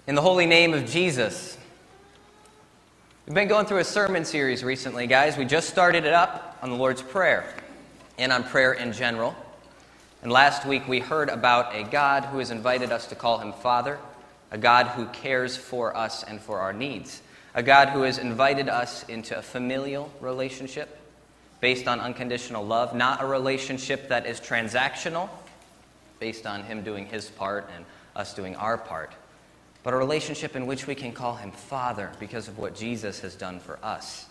In the holy name of Jesus. We've been going through a sermon series recently, guys. We just started it up on the Lord's Prayer and on prayer in general. And last week we heard about a God who has invited us to call him Father, a God who cares for us and for our needs, a God who has invited us into a familial relationship based on unconditional love, not a relationship that is transactional, based on him doing his part and us doing our part, but a relationship in which we can call him Father because of what Jesus has done for us.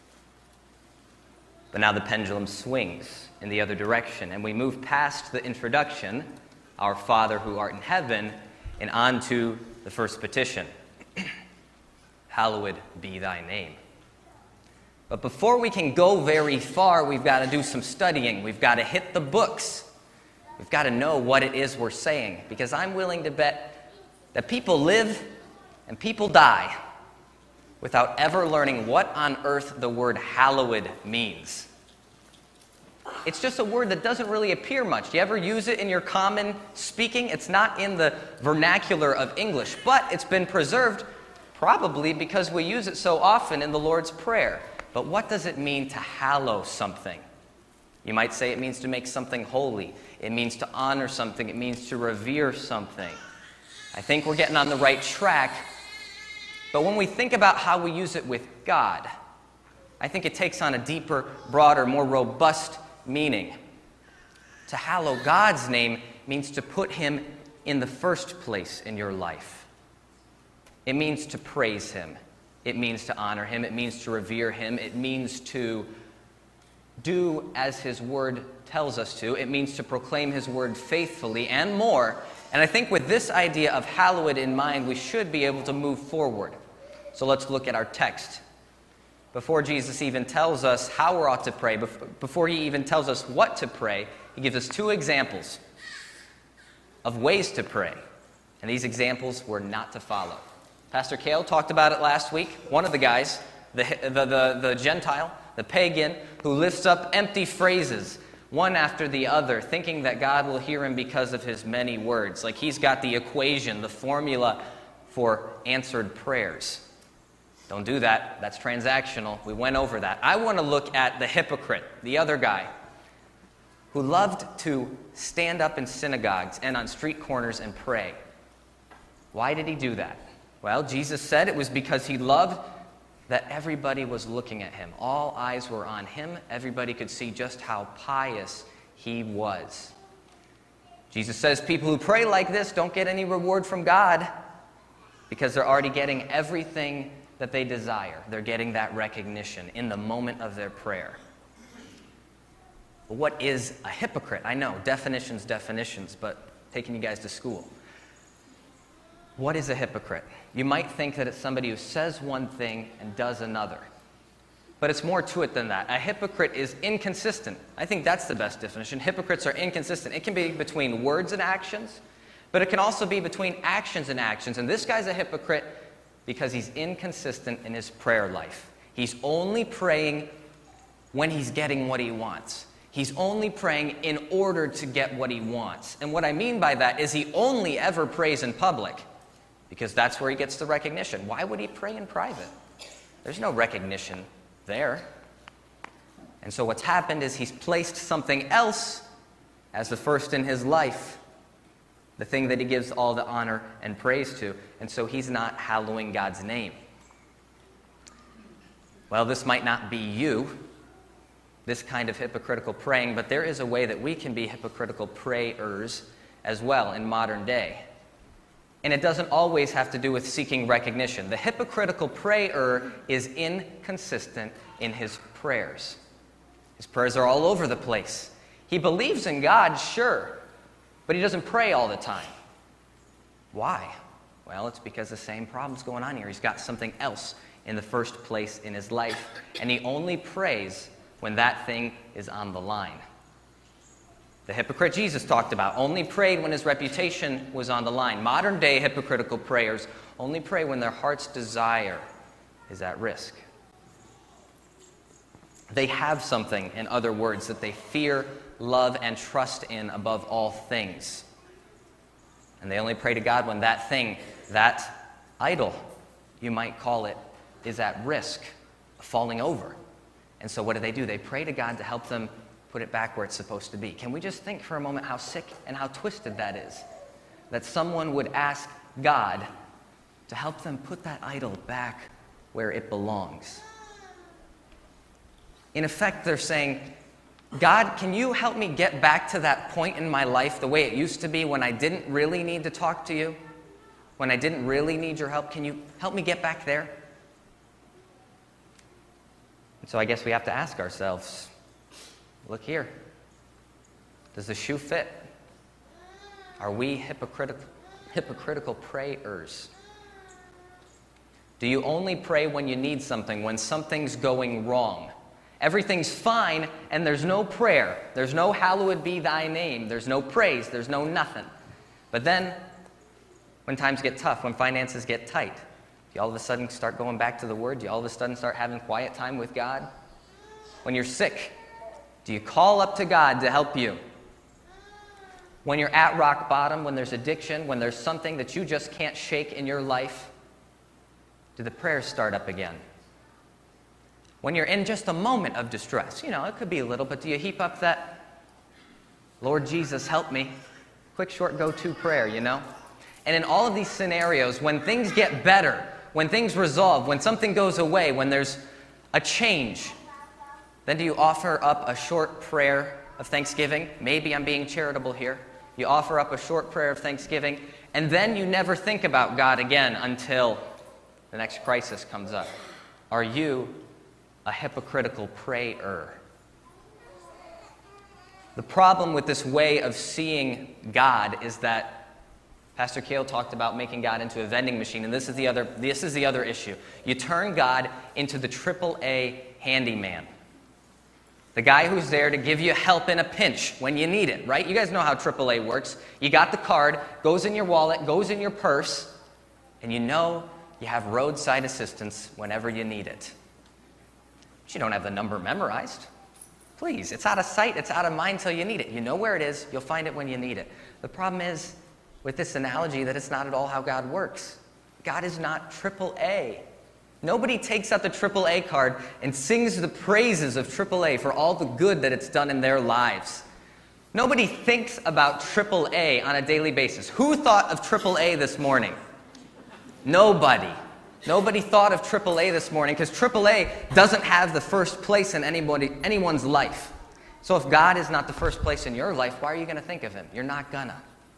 But now the pendulum swings in the other direction, and we move past the introduction, our Father who art in heaven, and on to the first petition. Hallowed be thy name. But before we can go very far, we've got to do some studying. We've got to hit the books. We've got to know what it is we're saying, because I'm willing to bet that people live and people die without ever learning what on earth the word hallowed means. It's just a word that doesn't really appear much. Do you ever use it in your common speaking? It's not in the vernacular of English, but it's been preserved probably because we use it so often in the Lord's Prayer. But what does it mean to hallow something? You might say it means to make something holy. It means to honor something. It means to revere something. I think we're getting on the right track, but when we think about how we use it with God, I think it takes on a deeper, broader, more robust meaning. To hallow God's name means to put him in the first place in your life. It means to praise him. It means to honor him. It means to revere him. It means to do as his word tells us to. It means to proclaim his word faithfully and more. And I think with this idea of hallowed in mind, we should be able to move forward. So let's look at our text. Before Jesus even tells us how we ought to pray, before he even tells us what to pray, he gives us two examples of ways to pray. And these examples were not to follow. Pastor Cale talked about it last week. One of the guys, the Gentile, the pagan, who lifts up empty phrases one after the other, thinking that God will hear him because of his many words. Like he's got the equation, the formula for answered prayers. Don't do that. That's transactional. We went over that. I want to look at the hypocrite, the other guy, who loved to stand up in synagogues and on street corners and pray. Why did he do that? Well, Jesus said it was because he loved that everybody was looking at him. All eyes were on him. Everybody could see just how pious he was. Jesus says people who pray like this don't get any reward from God because they're already getting everything that they desire. They're getting that recognition in the moment of their prayer. But what is a hypocrite? I know, definitions, but taking you guys to school. What is a hypocrite? You might think that it's somebody who says one thing and does another. But it's more to it than that. A hypocrite is inconsistent. I think that's the best definition. Hypocrites are inconsistent. It can be between words and actions, but it can also be between actions and actions. And this guy's a hypocrite because he's inconsistent in his prayer life. He's only praying when he's getting what he wants. He's only praying in order to get what he wants. And what I mean by that is he only ever prays in public, because that's where he gets the recognition. Why would he pray in private? There's no recognition there. And so what's happened is he's placed something else as the first in his life, the thing that he gives all the honor and praise to, and so he's not hallowing God's name. Well, this might not be you, this kind of hypocritical praying, but there is a way that we can be hypocritical prayers as well in modern day. And it doesn't always have to do with seeking recognition. The hypocritical prayer is inconsistent in his prayers. His prayers are all over the place. He believes in God, sure, but he doesn't pray all the time. Why? Well, it's because the same problem's going on here. He's got something else in the first place in his life, and he only prays when that thing is on the line. The hypocrite Jesus talked about only prayed when his reputation was on the line. Modern day hypocritical prayers only pray when their heart's desire is at risk. They have something, in other words, that they fear, love, and trust in above all things. And they only pray to God when that thing, that idol, you might call it, is at risk of falling over. And so what do? They pray to God to help them put it back where it's supposed to be. Can we just think for a moment how sick and how twisted that is? That someone would ask God to help them put that idol back where it belongs. In effect, they're saying, God, can you help me get back to that point in my life the way it used to be when I didn't really need to talk to you? When I didn't really need your help? Can you help me get back there? And so I guess we have to ask ourselves, look here. Does the shoe fit? Are we hypocritical prayers? Do you only pray when you need something, when something's going wrong? Everything's fine, and there's no prayer. There's no hallowed be thy name. There's no praise. There's no nothing. But then, when times get tough, when finances get tight, do you all of a sudden start going back to the Word? Do you all of a sudden start having quiet time with God? When you're sick, do you call up to God to help you? When you're at rock bottom, when there's addiction, when there's something that you just can't shake in your life, do the prayers start up again? When you're in just a moment of distress, it could be a little, but do you heap up that, Lord Jesus, help me, quick, short, go-to prayer, And in all of these scenarios, when things get better, when things resolve, when something goes away, when there's a change, then do you offer up a short prayer of thanksgiving? Maybe I'm being charitable here. You offer up a short prayer of thanksgiving, and then you never think about God again until the next crisis comes up. Are you a hypocritical prayer? The problem with this way of seeing God is that Pastor Cale talked about making God into a vending machine, and this is the other issue. You turn God into the AAA handyman. The guy who's there to give you help in a pinch when you need it, right? You guys know how AAA works. You got the card, goes in your wallet, goes in your purse, and you have roadside assistance whenever you need it. But you don't have the number memorized. Please, it's out of sight, it's out of mind till you need it. You know where it is, you'll find it when you need it. The problem is, with this analogy, that it's not at all how God works. God is not AAA. Nobody takes out the AAA card and sings the praises of AAA for all the good that it's done in their lives. Nobody thinks about AAA on a daily basis. Who thought of AAA this morning? Nobody. Nobody thought of AAA this morning because AAA doesn't have the first place in anyone's life. So if God is not the first place in your life, why are you going to think of him? You're not gonna.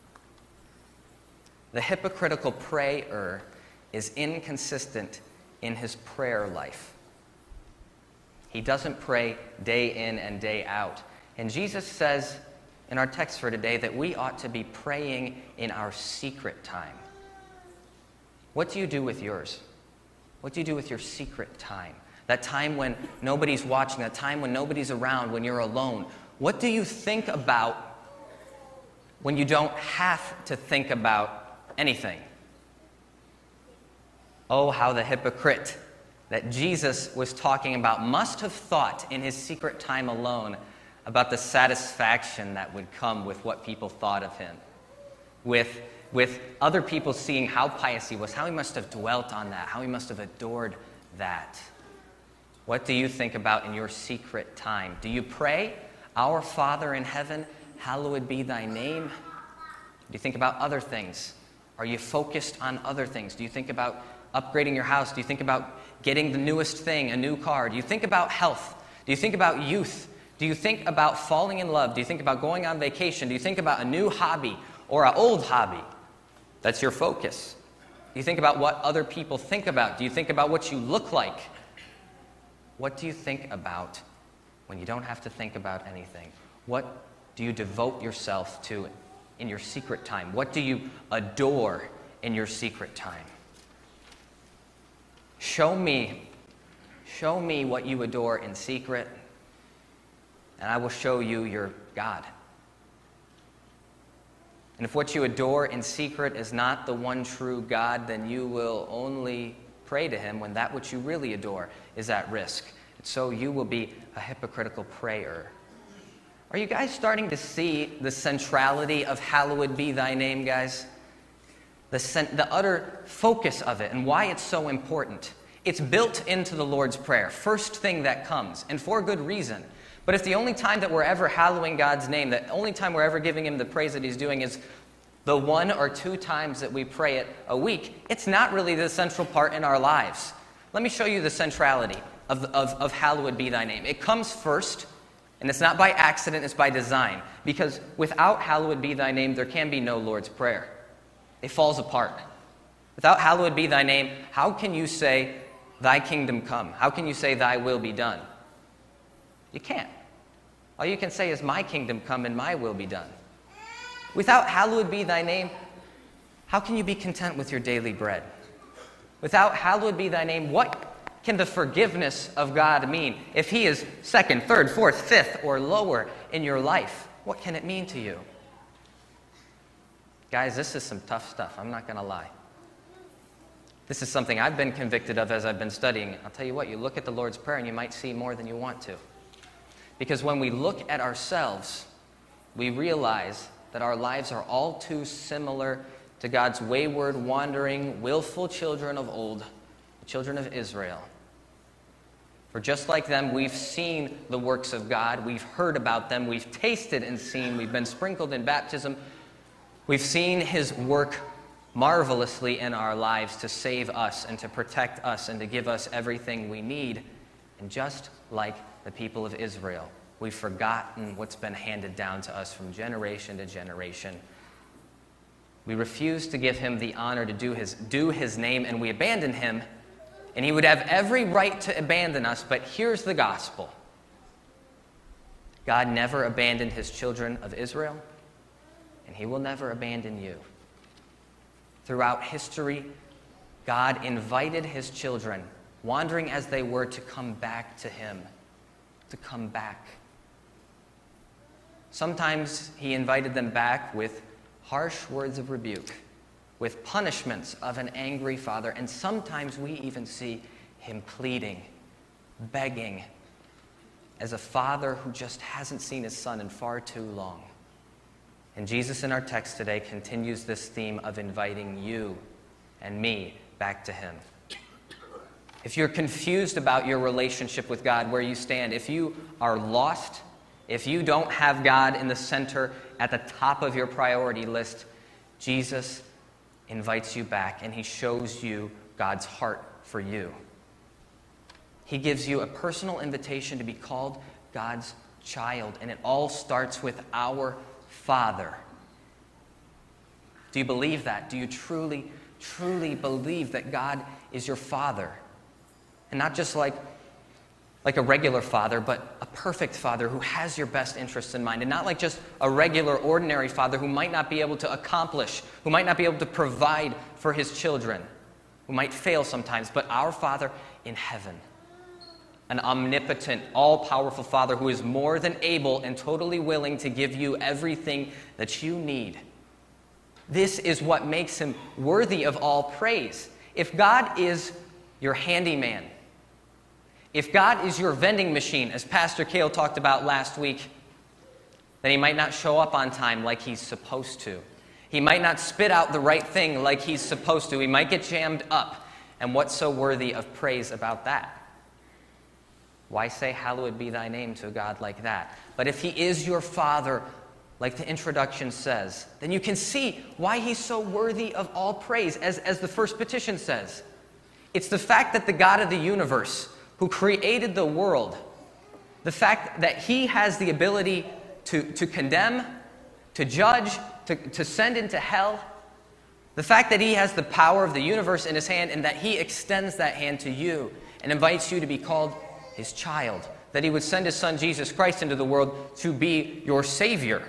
The hypocritical prayer is inconsistent in his prayer life. He doesn't pray day in and day out. And Jesus says in our text for today that we ought to be praying in our secret time. What do you do with yours? What do you do with your secret time? That time when nobody's watching, that time when nobody's around, when you're alone. What do you think about when you don't have to think about anything? Oh, how the hypocrite that Jesus was talking about must have thought in his secret time alone about the satisfaction that would come with what people thought of him. With other people seeing how pious he was, how he must have dwelt on that, how he must have adored that. What do you think about in your secret time? Do you pray, "Our Father in heaven, hallowed be thy name"? Do you think about other things? Are you focused on other things? Do you think about upgrading your house? Do you think about getting the newest thing, a new car? Do you think about health? Do you think about youth? Do you think about falling in love? Do you think about going on vacation? Do you think about a new hobby or an old hobby? That's your focus. Do you think about what other people think about? Do you think about what you look like? What do you think about when you don't have to think about anything? What do you devote yourself to in your secret time? What do you adore in your secret time? Show me what you adore in secret, and I will show you your God. And if what you adore in secret is not the one true God, then you will only pray to him when that which you really adore is at risk. And so you will be a hypocritical prayer. Are you guys starting to see the centrality of hallowed be thy name, guys? the utter focus of it and why it's so important. It's built into the Lord's Prayer, first thing that comes, and for good reason. But if the only time that we're ever hallowing God's name, the only time we're ever giving him the praise that he's doing is the 1 or 2 times that we pray it a week, it's not really the central part in our lives. Let me show you the centrality of hallowed be thy name. It comes first, and it's not by accident, it's by design. Because without hallowed be thy name, there can be no Lord's Prayer. It falls apart. Without hallowed be thy name, how can you say, thy kingdom come? How can you say, thy will be done? You can't. All you can say is, my kingdom come and my will be done. Without hallowed be thy name, how can you be content with your daily bread? Without hallowed be thy name, what can the forgiveness of God mean? If he is 2nd, 3rd, 4th, 5th, or lower in your life, what can it mean to you? Guys, this is some tough stuff. I'm not going to lie. This is something I've been convicted of as I've been studying. I'll tell you what, you look at the Lord's Prayer and you might see more than you want to. Because when we look at ourselves, we realize that our lives are all too similar to God's wayward, wandering, willful children of old, the children of Israel. For just like them, we've seen the works of God, we've heard about them, we've tasted and seen, we've been sprinkled in baptism, we've seen his work marvelously in our lives to save us and to protect us and to give us everything we need. And just like the people of Israel, we've forgotten what's been handed down to us from generation to generation. We refuse to give him the honor to do his name, and we abandon him, and he would have every right to abandon us, but here's the gospel. God never abandoned his children of Israel, and he will never abandon you. Throughout history, God invited his children, wandering as they were, to come back to him, to come back. Sometimes he invited them back with harsh words of rebuke, with punishments of an angry father, and sometimes we even see him pleading, begging, as a father who just hasn't seen his son in far too long. And Jesus in our text today continues this theme of inviting you and me back to him. If you're confused about your relationship with God, where you stand, if you are lost, if you don't have God in the center at the top of your priority list, Jesus invites you back and he shows you God's heart for you. He gives you a personal invitation to be called God's child, and it all starts with our Father. Do you believe that? Do you truly, truly believe that God is your Father? And not just like a regular father, but a perfect father who has your best interests in mind. And not like just a regular, ordinary father who might not be able to accomplish, who might not be able to provide for his children, who might fail sometimes, but our Father in heaven. An omnipotent, all-powerful Father who is more than able and totally willing to give you everything that you need. This is what makes him worthy of all praise. If God is your handyman, if God is your vending machine, as Pastor Cale talked about last week, then he might not show up on time like he's supposed to. He might not spit out the right thing like he's supposed to. He might get jammed up. And what's so worthy of praise about that? Why say, hallowed be thy name to a God like that? But if he is your Father, like the introduction says, then you can see why he's so worthy of all praise, as the first petition says. It's the fact that the God of the universe, who created the world, the fact that he has the ability to condemn, to judge, to send into hell, the fact that he has the power of the universe in his hand and that he extends that hand to you and invites you to be called his child, that he would send his son Jesus Christ into the world to be your Savior.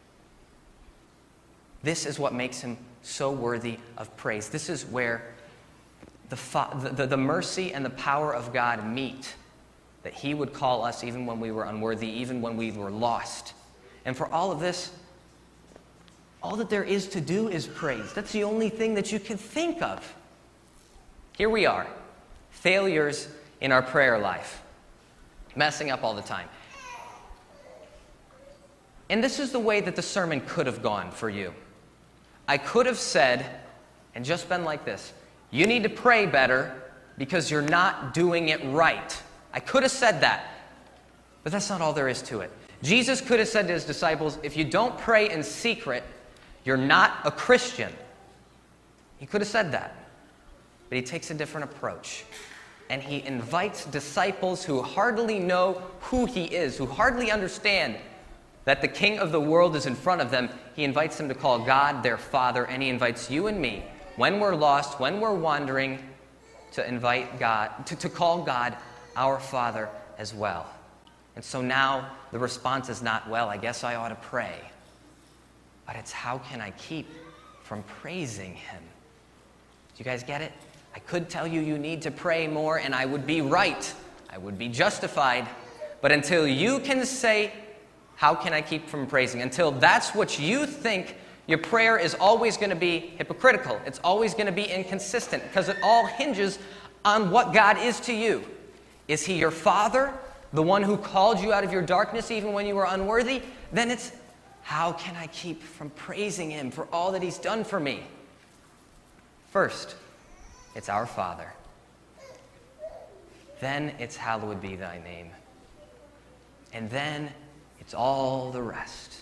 This is what makes him so worthy of praise. This is where the mercy and the power of God meet, that he would call us even when we were unworthy, even when we were lost. And for all of this, all that there is to do is praise. That's the only thing that you can think of. Here we are, failures in our prayer life, messing up all the time. And this is the way that the sermon could have gone for you. I could have said, and just been like this. You need to pray better because you're not doing it right. I could have said that, but that's not all there is to it. Jesus could have said to his disciples, if you don't pray in secret, you're not a Christian. He could have said that, but he takes a different approach. And he invites disciples who hardly know who he is, who hardly understand that the King of the world is in front of them. He invites them to call God their Father, and he invites you and me, when we're lost, when we're wandering, to invite God, to call God our Father as well. And so now the response is not, well, I guess I ought to pray. But it's, how can I keep from praising him? Do you guys get it? I could tell you you need to pray more, and I would be right. I would be justified. But until you can say, how can I keep from praising? Until that's what you think, your prayer is always going to be hypocritical. It's always going to be inconsistent, because it all hinges on what God is to you. Is he your Father, the one who called you out of your darkness even when you were unworthy? Then it's, how can I keep from praising him for all that he's done for me? First, it's our Father. Then it's hallowed be thy name. And then it's all the rest.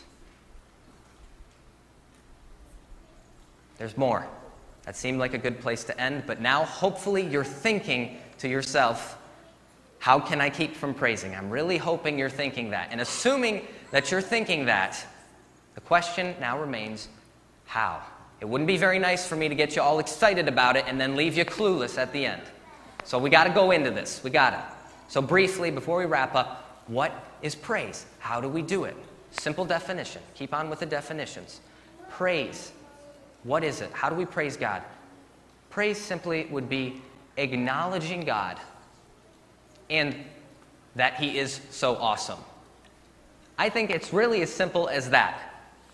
There's more. That seemed like a good place to end, but now hopefully you're thinking to yourself, how can I keep from praising? I'm really hoping you're thinking that. And assuming that you're thinking that, the question now remains, how? It wouldn't be very nice for me to get you all excited about it and then leave you clueless at the end. So we got to go into this. We got to. So briefly, before we wrap up, what is praise? How do we do it? Simple definition. Keep on with the definitions. Praise. What is it? How do we praise God? Praise simply would be acknowledging God and that he is so awesome. I think it's really as simple as that.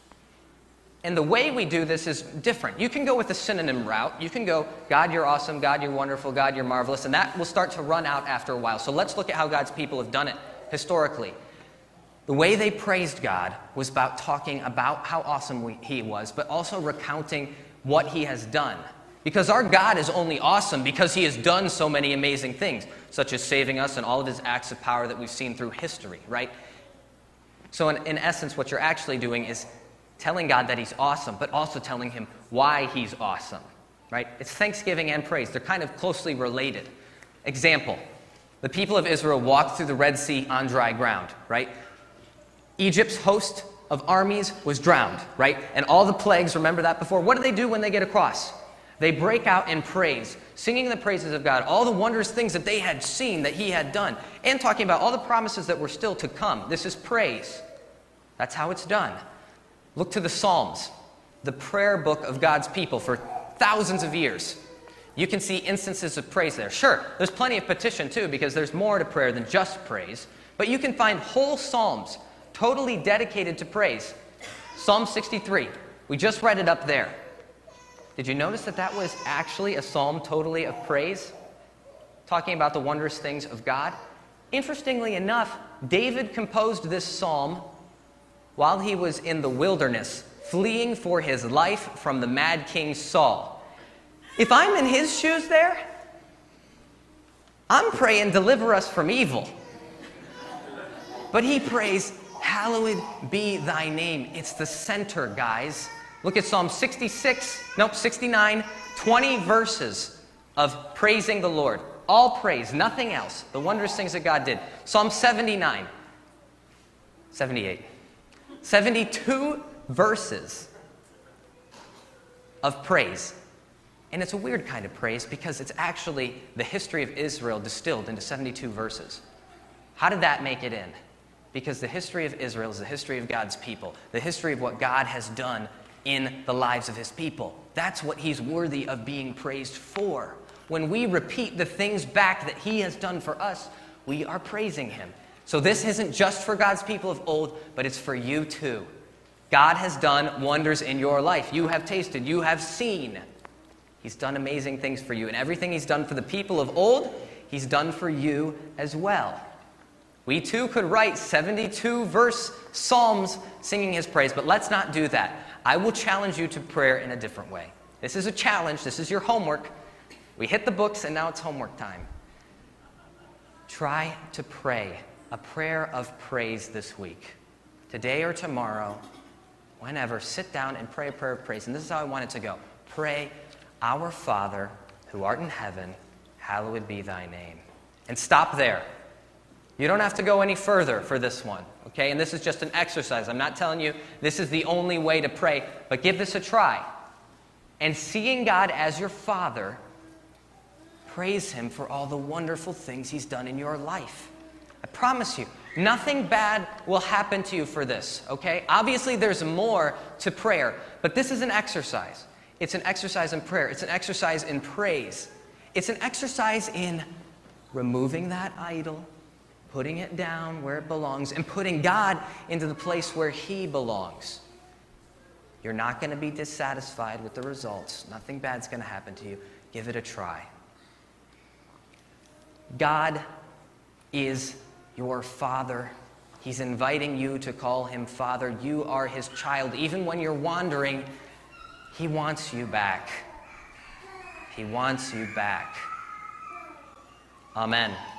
And the way we do this is different. You can go with the synonym route. You can go, God, you're awesome. God, you're wonderful. God, you're marvelous. And that will start to run out after a while. So let's look at how God's people have done it historically. The way they praised God was about talking about how awesome he was, but also recounting what he has done. Because our God is only awesome because he has done so many amazing things, such as saving us and all of his acts of power that we've seen through history, right? So in essence, what you're actually doing is telling God that he's awesome, but also telling him why he's awesome, right? It's thanksgiving and praise. They're kind of closely related. Example, the people of Israel walked through the Red Sea on dry ground, right? Egypt's host of armies was drowned, right? And all the plagues, remember that before? What do they do when they get across? They break out in praise, singing the praises of God, all the wondrous things that they had seen, that he had done, and talking about all the promises that were still to come. This is praise. That's how it's done. Look to the Psalms, the prayer book of God's people for thousands of years. You can see instances of praise there. Sure, there's plenty of petition too, because there's more to prayer than just praise. But you can find whole Psalms totally dedicated to praise. Psalm 63, we just read it up there. Did you notice that that was actually a psalm totally of praise? Talking about the wondrous things of God. Interestingly enough, David composed this psalm while he was in the wilderness, fleeing for his life from the mad king Saul. If I'm in his shoes there, I'm praying, deliver us from evil. But he prays, hallowed be thy name. It's the center, guys. Look at Psalm 69, 20 verses of praising the Lord. All praise, nothing else. The wondrous things that God did. Psalm 78. 72 verses of praise. And it's a weird kind of praise because it's actually the history of Israel distilled into 72 verses. How did that make it in? Because the history of Israel is the history of God's people, the history of what God has done in the lives of his people. That's what he's worthy of being praised for. When we repeat the things back that he has done for us, we are praising him. So this isn't just for God's people of old, but it's for you too. God has done wonders in your life. You have tasted, you have seen. He's done amazing things for you. And everything he's done for the people of old, he's done for you as well. We too could write 72-verse psalms singing his praise, but let's not do that. I will challenge you to prayer in a different way. This is a challenge. This is your homework. We hit the books, and now it's homework time. Try to pray a prayer of praise this week. Today or tomorrow, whenever, sit down and pray a prayer of praise. And this is how I want it to go. Pray, Our Father, who art in heaven, hallowed be thy name. And stop there. You don't have to go any further for this one, okay? And this is just an exercise. I'm not telling you this is the only way to pray, but give this a try. And seeing God as your Father, praise Him for all the wonderful things He's done in your life. I promise you, nothing bad will happen to you for this, okay? Obviously, there's more to prayer, but this is an exercise. It's an exercise in prayer. It's an exercise in praise. It's an exercise in removing that idol, putting it down where it belongs, and putting God into the place where He belongs. You're not going to be dissatisfied with the results. Nothing bad's going to happen to you. Give it a try. God is your Father. He's inviting you to call Him Father. You are His child. Even when you're wandering, He wants you back. He wants you back. Amen.